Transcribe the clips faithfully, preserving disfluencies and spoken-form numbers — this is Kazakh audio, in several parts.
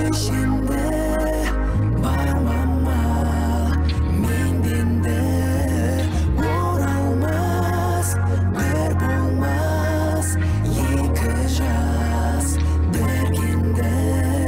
kişinde barmama mendende oralmaz bir bulmaz iki жас біргенде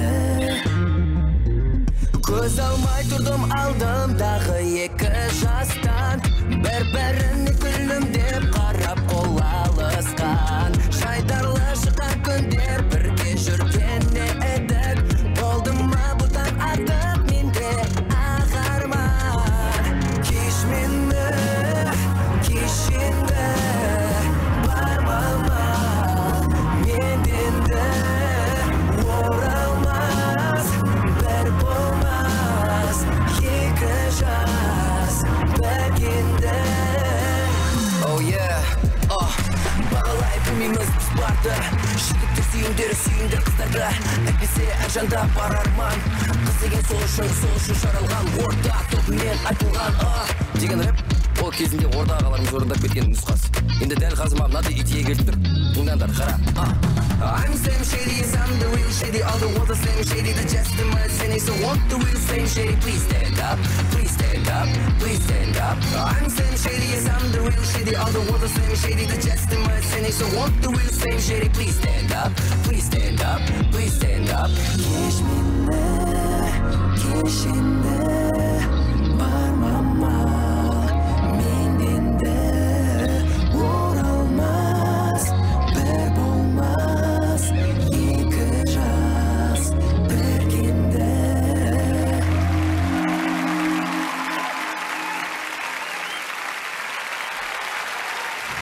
көz алмай тұрдым алдымдағы екі жастан бір-біріне күлімдеп қарап қол алысқан жайдарлы шыққан күндер бірге жүрген едік болды ма бұдан артық менде ақ арман кеш мені кеш енді бармама менденді оралмас бір болмас екі жас біргенде Oh yeah, oh бағалай білмейміз біз барды жігіттер сүйіндері сүйіндер қыздарды әйтпесе әр жанда бар арман қыз деген сол үшін сол үшін жаралған орда тобымен айтылған ah деген рэп ол кезінде орда ағаларымыз орындап кеткен нұсқасы енді дәл қазір мынадай идея келіп тұр тыңдаңдар қара I'm Slim Shady, yes I'm the real Shady. All the world is Slim Shady, the just in my city. So want the real Slim Shady, please stand up, please stand up, please stand up. I'm Slim Shady, yes I'm the real Shady. All the world is Slim Shady, the just in my city. So want the real Slim Shady, please stand up, please stand up, please stand up. Кеш мені, кеш енді